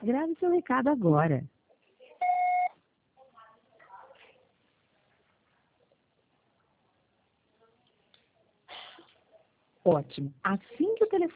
Grave seu recado agora. Ótimo. Assim que o telefone